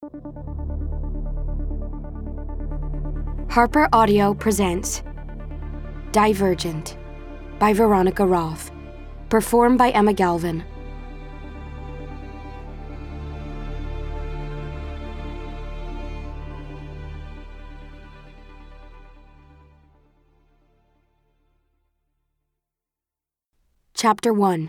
Harper Audio presents Divergent by Veronica Roth, performed by Emma Galvin. Chapter 1.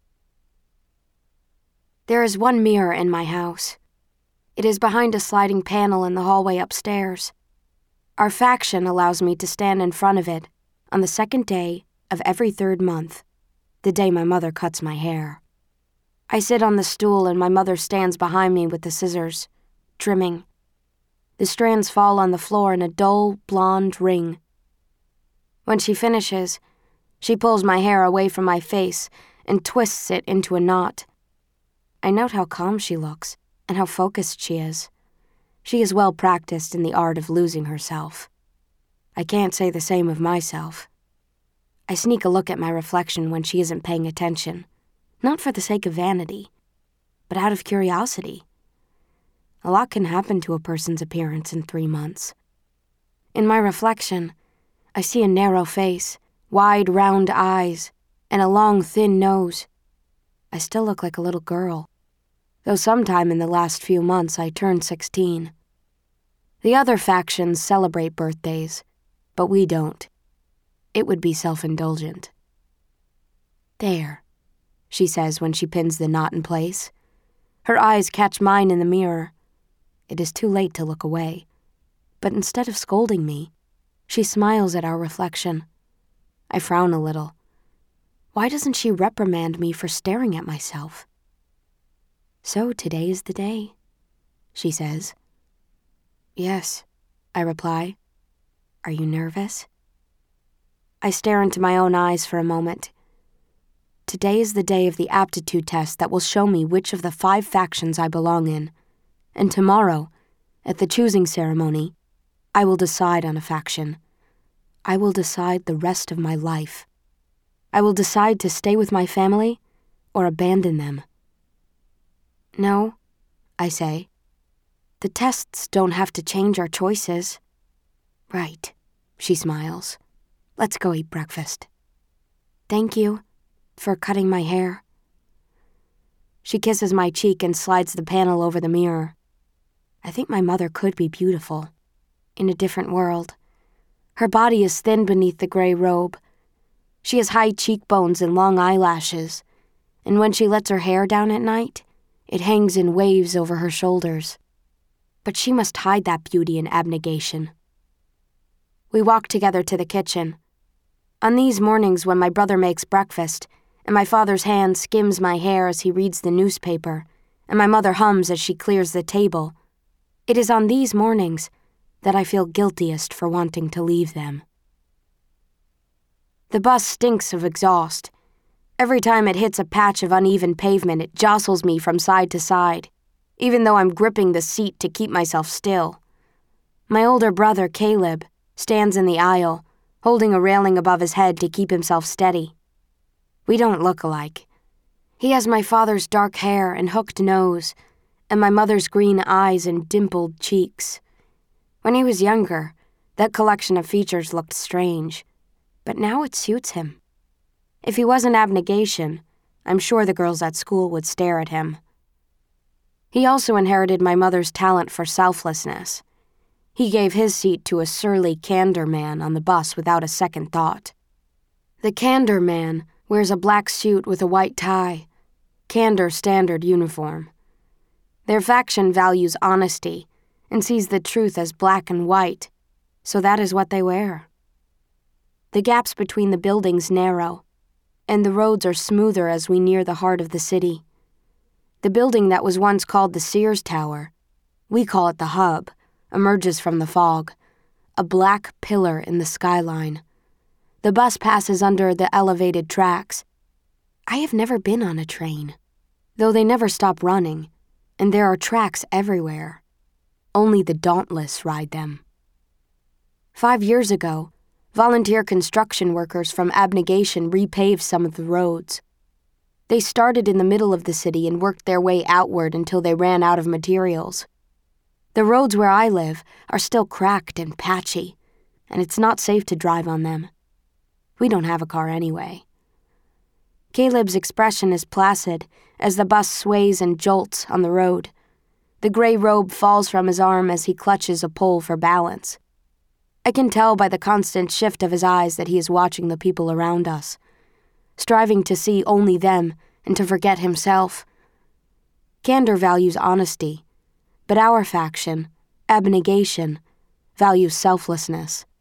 There is one mirror in my house. It is behind a sliding panel in the hallway upstairs. Our faction allows me to stand in front of it on the second day of every third month, the day my mother cuts my hair. I sit on the stool and my mother stands behind me with the scissors, trimming. The strands fall on the floor in a dull, blonde ring. When she finishes, she pulls my hair away from my face and twists it into a knot. I note how calm she looks and how focused she is. She is well practiced in the art of losing herself. I can't say the same of myself. I sneak a look at my reflection when she isn't paying attention, not for the sake of vanity, but out of curiosity. A lot can happen to a person's appearance in 3 months. In my reflection, I see a narrow face, wide, round eyes, and a long, thin nose. I still look like a little girl, though sometime in the last few months I turned 16. The other factions celebrate birthdays, but we don't. It would be self-indulgent. "There," she says when she pins the knot in place. Her eyes catch mine in the mirror. It is too late to look away, but instead of scolding me, she smiles at our reflection. I frown a little. Why doesn't she reprimand me for staring at myself? "So today is the day," she says. "Yes," I reply. "Are you nervous?" I stare into my own eyes for a moment. Today is the day of the aptitude test that will show me which of the 5 factions I belong in, and tomorrow, at the choosing ceremony, I will decide on a faction. I will decide the rest of my life. I will decide to stay with my family or abandon them. "No," I say. "The tests don't have to change our choices." "Right," she smiles. "Let's go eat breakfast." "Thank you for cutting my hair." She kisses my cheek and slides the panel over the mirror. I think my mother could be beautiful, in a different world. Her body is thin beneath the gray robe. She has high cheekbones and long eyelashes, and when she lets her hair down at night, it hangs in waves over her shoulders. But she must hide that beauty in abnegation. We walk together to the kitchen. On these mornings when my brother makes breakfast, and my father's hand skims my hair as he reads the newspaper, and my mother hums as she clears the table, it is on these mornings that I feel guiltiest for wanting to leave them. The bus stinks of exhaust. Every time it hits a patch of uneven pavement, it jostles me from side to side, even though I'm gripping the seat to keep myself still. My older brother, Caleb, stands in the aisle, holding a railing above his head to keep himself steady. We don't look alike. He has my father's dark hair and hooked nose, and my mother's green eyes and dimpled cheeks. When he was younger, that collection of features looked strange, but now it suits him. If he wasn't abnegation, I'm sure the girls at school would stare at him. He also inherited my mother's talent for selflessness. He gave his seat to a surly candor man on the bus without a second thought. The candor man wears a black suit with a white tie, candor standard uniform. Their faction values honesty and sees the truth as black and white, so that is what they wear. The gaps between the buildings narrow, and the roads are smoother as we near the heart of the city. The building that was once called the Sears Tower, we call it the Hub, emerges from the fog, a black pillar in the skyline. The bus passes under the elevated tracks. I have never been on a train, though they never stop running, and there are tracks everywhere. Only the dauntless ride them. 5 years ago, volunteer construction workers from Abnegation repaved some of the roads. They started in the middle of the city and worked their way outward until they ran out of materials. The roads where I live are still cracked and patchy, and it's not safe to drive on them. We don't have a car anyway. Caleb's expression is placid as the bus sways and jolts on the road. The gray robe falls from his arm as he clutches a pole for balance. I can tell by the constant shift of his eyes that he is watching the people around us, striving to see only them and to forget himself. Candor values honesty, but our faction, abnegation, values selflessness.